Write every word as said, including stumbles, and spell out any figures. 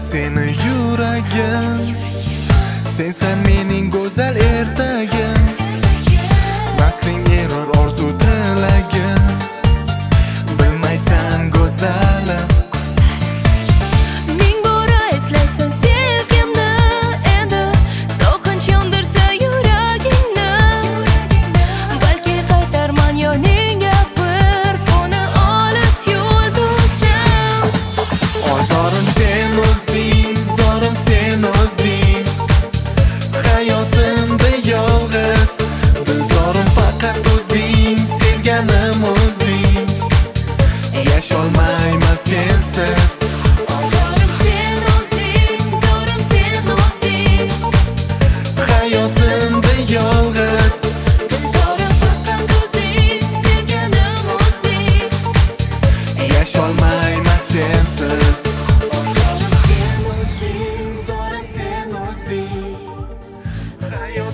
seni yuragim, sensan mening go'zal ertagim, nasling erur orzu tilagim, bilmaysan go'zalim. Ming bora eslaysan sevgimni, endi so'qinch yondirsa yuragingni, balki qaytarman yoningga bir buni olis yo'l bo'lsam. Ozorim sen o'zing, zorim sen o'zing, hayotimda yolg'iz, dilzorim faqat o'zing, sevganim o'zing, yasholmayman sensiz. Zorim sen o'zing, zorim sen o'zing, Hayotimda yolg'iz, zorim faqat o'zing, sevganim o'zing, yasholmayman sensiz. zorim sen o'zing, zorim sen o'zing.